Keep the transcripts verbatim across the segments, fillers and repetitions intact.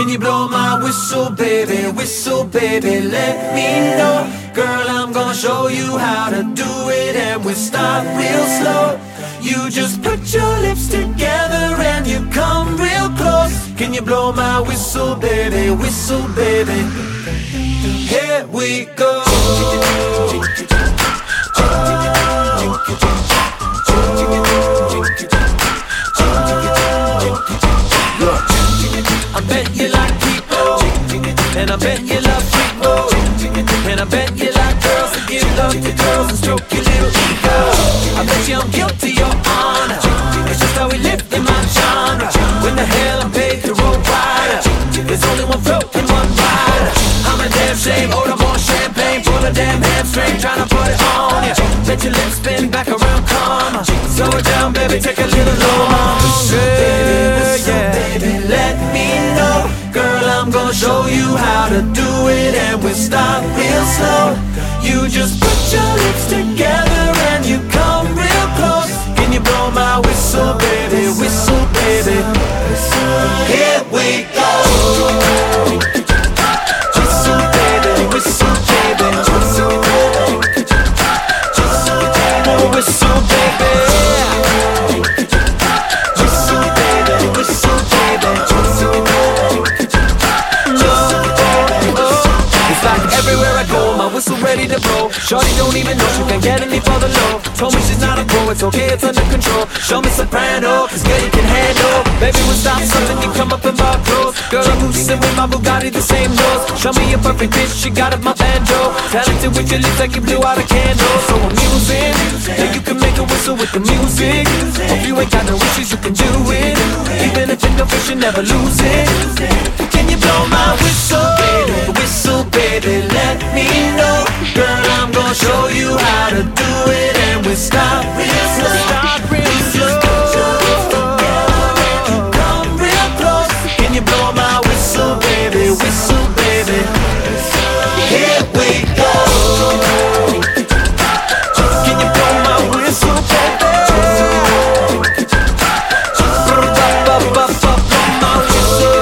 Can you blow my whistle, baby? Whistle, baby, let me know. Girl, I'm gonna show you how to do it, and we'll start real slow. You just put your lips together and you come real close. Can you blow my whistle, baby? Whistle, baby. Here we go. I bet you like people, and I bet you love people, and I bet you like girls to give love to girls and stroke your little ego. I bet you I'm guilty, your honor. It's just how we live in my genre. When the hell I'm paid to roll rider, there's only one float and one rider. I'm a damn shame, order more champagne, pull a damn hamstring, tryna put it on ya. Bet your lips spin back around, come on. Slow it down, baby, take a little longer. Yeah, yeah. Baby, let me know. Girl, I'm gonna show you how to do it, and we'll start real slow. You just put your lips together and you come real close. Can you blow my whistle, baby? Whistle, baby. Here we go. Whistle, baby. Whistle, baby. Whistle, baby. Whistle, baby. Whistle, baby. Whistle, baby. It's like everywhere I go, my whistle ready to blow. Shorty don't even know she can get any further low. Told me she's not a pro, it's okay, it's under control. Show me soprano, cause girl you can handle. Baby, we'll stop something, you come up in my clothes. Girl, I'm boosting with my Bugatti, the same nose. Show me a perfect bitch, she got up my banjo. Talented with your lips like you blew out a candle. So I'm using, now you can make a whistle with the music. If you ain't got no wishes, you can do it. Even if it's no fish, you never lose it. Can you blow my whistle? Whistle, baby, let me know. Girl, I'm gonna show you how to do it, and we'll start real slow. Start real slow. Come real close. Can you blow my whistle, baby? Whistle, baby. Here we go. Can you blow my whistle, baby? Blow my whistle.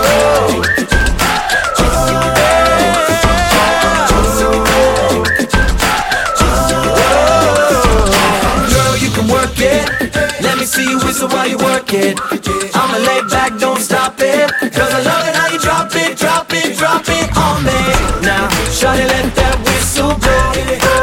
Let me see you whistle while you work it. I'ma lay back, don't stop it. Cause I love it how you drop it, drop it, drop it on me. Now, shawty, let that whistle blow.